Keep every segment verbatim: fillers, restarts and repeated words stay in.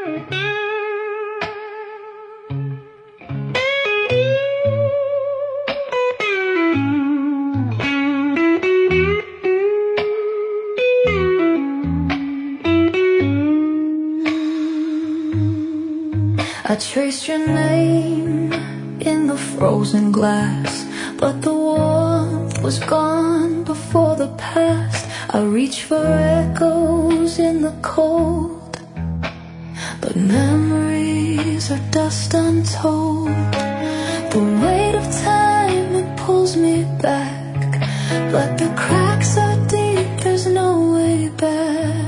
I traced your name in the frozen glass, but the warmth was gone before the past. I reach for echoes in the cold, but memories are dust untold. The weight of time, it pulls me back, but the cracks are deep, there's no way back.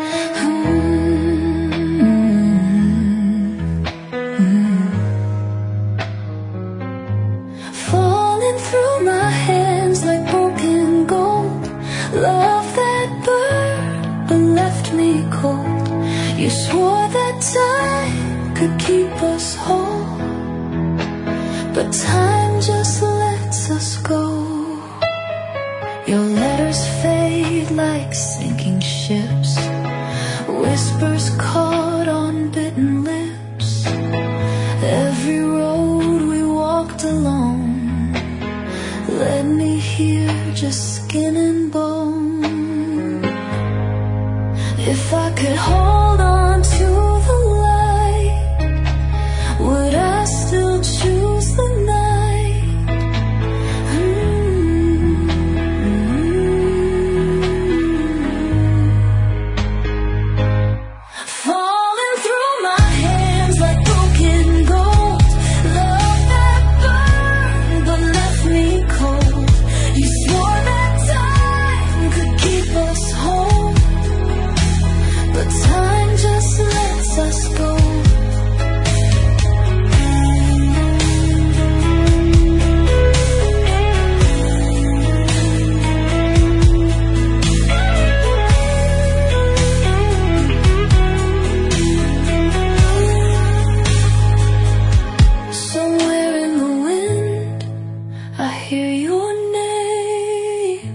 You swore that time could keep us whole, but time just lets us go. Your letters fade like sinking ships, whispers caught on bitten lips. Every road we walked alone led me here, just skin and bone. If I could hold on to the light, would I still choose the night? Mm-hmm. Falling through my hands like broken gold, love that burned but left me cold. You swore that time could keep us whole, but time just lets us go. Somewhere in the wind, I hear your name.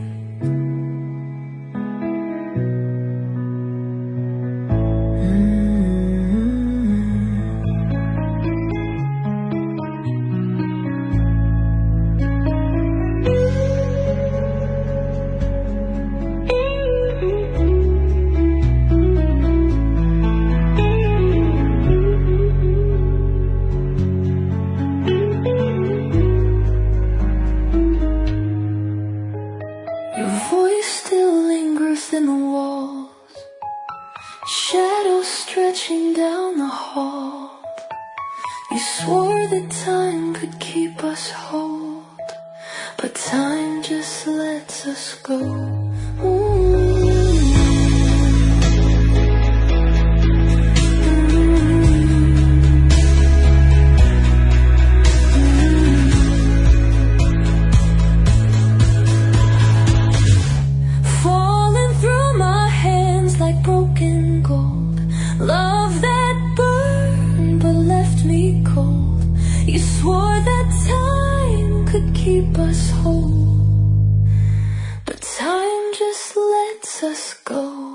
Your voice still lingers in the walls, shadows stretching down the hall. You swore that time could keep us whole, but time just lets us go. Ooh. Broken gold, love that burned but left me cold. You swore that time could keep us whole, but time just lets us go.